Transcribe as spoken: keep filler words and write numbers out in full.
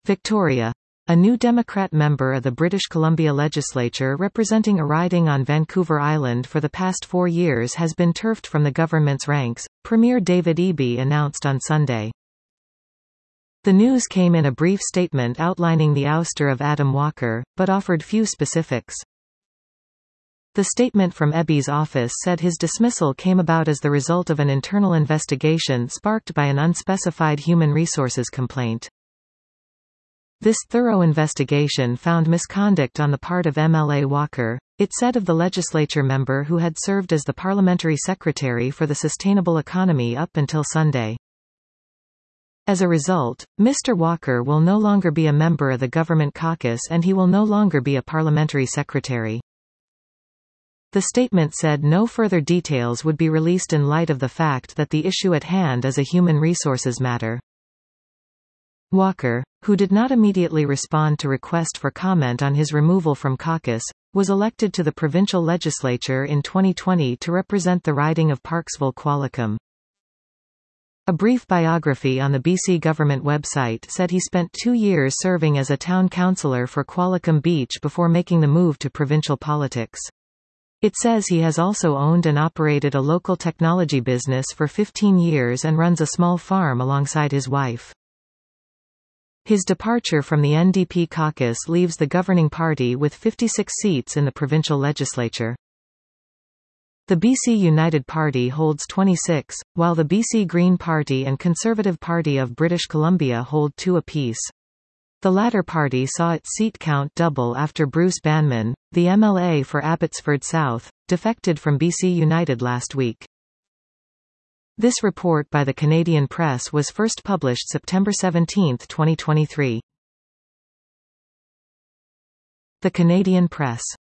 Victoria. A new Democrat member of the British Columbia legislature representing a riding on Vancouver Island for the past four years has been turfed from the government's ranks, Premier David Eby announced on Sunday. The news came in a brief statement outlining the ouster of Adam Walker, but offered few specifics. The statement from Eby's office said his dismissal came about as the result of an internal investigation sparked by an unspecified human resources complaint. This thorough investigation found misconduct on the part of M L A Walker, it said of the legislature member who had served as the parliamentary secretary for the sustainable economy up until Sunday. As a result, Mister Walker will no longer be a member of the government caucus and he will no longer be a parliamentary secretary. The statement said no further details would be released in light of the fact that the issue at hand is a human resources matter. Walker, who did not immediately respond to request for comment on his removal from caucus, was elected to the provincial legislature in twenty twenty to represent the riding of Parksville-Qualicum. A brief biography on the B C government website said he spent two years serving as a town councillor for Qualicum Beach before making the move to provincial politics. It says he has also owned and operated a local technology business for fifteen years and runs a small farm alongside his wife. His departure from the N D P caucus leaves the governing party with fifty-six seats in the provincial legislature. The B C United Party holds twenty-six, while the B C Green Party and Conservative Party of British Columbia hold two apiece. The latter party saw its seat count double after Bruce Banman, the M L A for Abbotsford South, defected from B C United last week. This report by the Canadian Press was first published September seventeenth, twenty twenty-three. The Canadian Press.